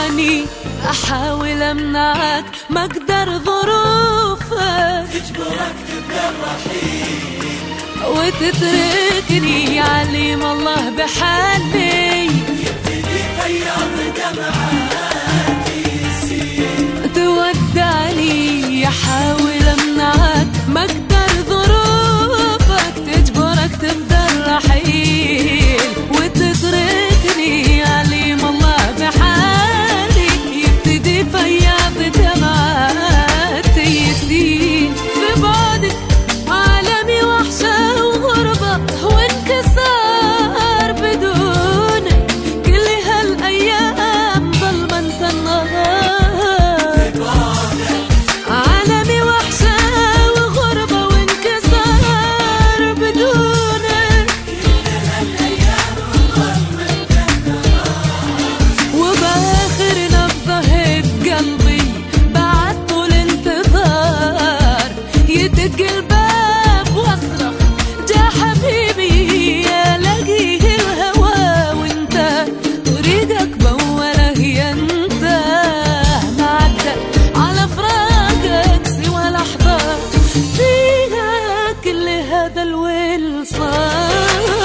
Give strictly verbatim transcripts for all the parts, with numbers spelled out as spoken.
تودعني احاول امنعك ما اقدر ظروفك تجبرك تبقى الرحيل وتتركني يعلم الله بحالي يبتدي فياض دمعاتي يسيل تودعني احاول امنعك ما اقدر ظروفك تجبرك تبقى الرحيل وتتركني يعلم الله بحالي يبتدي فياض دمعاتي يسيل في بعدك عالمي وحشة وغربة وانكسار بدونك كل هالأيام ظلمة انت النهار عالمي وحشة وغربة وانكسار بدونك كل هالأيام ظلمة انت النهار وبآخر نبضة بقلبي بعد طول انتظار يدق الباب واصرخ جا حبيبي الاقيه الهوى وانت طريقك بوله ينتهى ما عدى على فراقك سوى لحظة فيها كل هذا الويل صار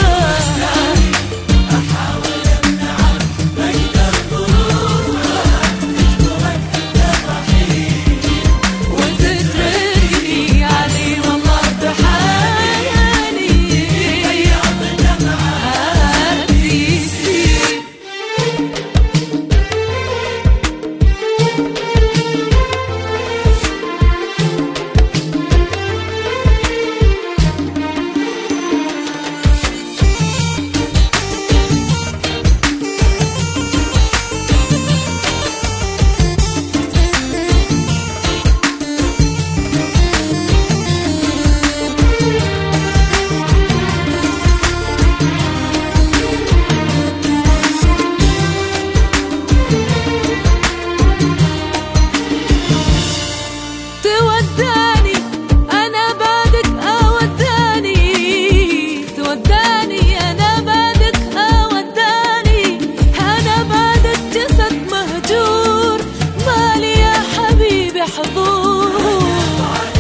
أحاول أمنعك ما أقدر ظروفك تجبرك تبقى الرحيل وتتركني علي والله بحالي فياض دمعاتي يسيل توداني أنا بعدك أوداني توداني أنا بعدك أوداني أنا بعدك جسد مهجور مالي يا حبيبي حضور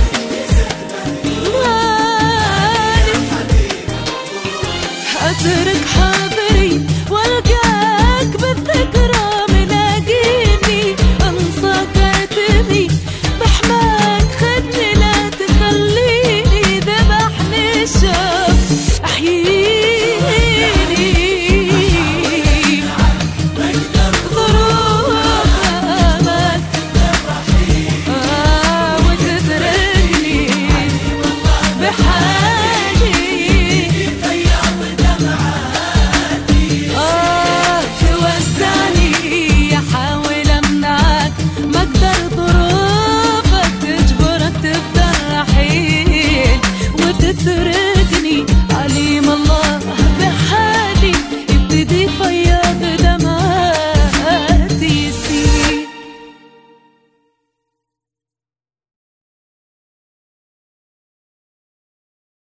مالي أترك